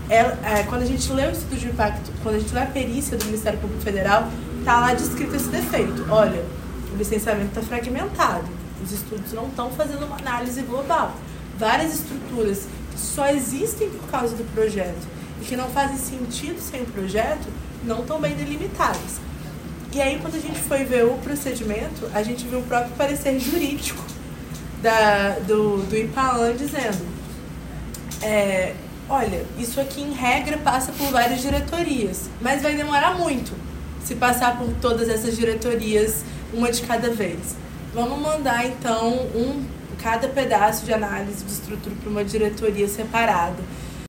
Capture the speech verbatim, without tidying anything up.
é, é, quando a gente lê o estudo de impacto, quando a gente lê a perícia do Ministério Público Federal, está lá descrito esse defeito. Olha, o licenciamento está fragmentado, os estudos não estão fazendo uma análise global. Várias estruturas que só existem por causa do projeto e que não fazem sentido sem o projeto, não estão bem delimitadas. E aí, quando a gente foi ver o procedimento, a gente viu o próprio parecer jurídico da, do, do IPAAN dizendo é, olha, isso aqui em regra passa por várias diretorias, mas vai demorar muito se passar por todas essas diretorias, uma de cada vez. Vamos mandar, então, um, cada pedaço de análise de estrutura para uma diretoria separada.